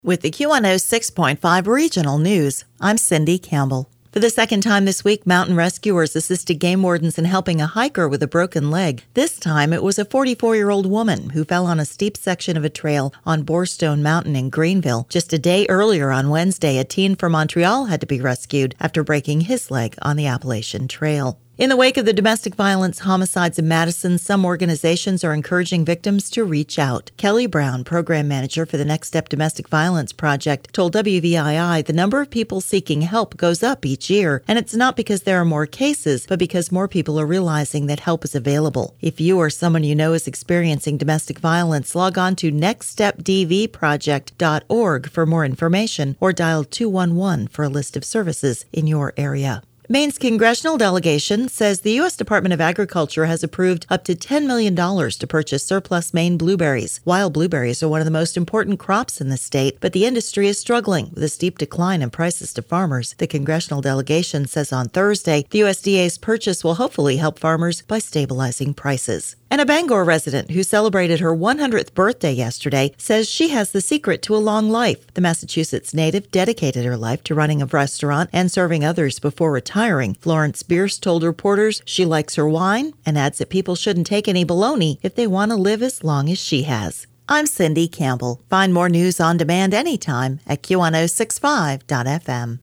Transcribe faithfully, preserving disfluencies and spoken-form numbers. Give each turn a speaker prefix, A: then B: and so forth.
A: With the Q one oh six point five Regional News, I'm Cindy Campbell. For the second time this week, mountain rescuers assisted game wardens in helping a hiker with a broken leg. This time, it was a forty-four-year-old woman who fell on a steep section of a trail on Borestone Mountain in Greenville. Just a day earlier on Wednesday, a teen from Montreal had to be rescued after breaking his leg on the Appalachian Trail. In the wake of the domestic violence homicides in Madison, some organizations are encouraging victims to reach out. Kelly Brown, program manager for the Next Step Domestic Violence Project, told W V I I the number of people seeking help goes up each year, and it's not because there are more cases, but because more people are realizing that help is available. If you or someone you know is experiencing domestic violence, log on to next step d v project dot org for more information or dial two one one for a list of services in your area. Maine's congressional delegation says the U S Department of Agriculture has approved up to ten million dollars to purchase surplus Maine blueberries. Wild blueberries are one of the most important crops in the state, but the industry is struggling with a steep decline in prices to farmers. The congressional delegation says on Thursday the U S D A's purchase will hopefully help farmers by stabilizing prices. And a Bangor resident who celebrated her one hundredth birthday yesterday says she has the secret to a long life. The Massachusetts native dedicated her life to running a restaurant and serving others before retiring. Florence Bierce told reporters she likes her wine and adds that people shouldn't take any baloney if they want to live as long as she has. I'm Cindy Campbell. Find more news on demand anytime at Q one oh six five dot f m.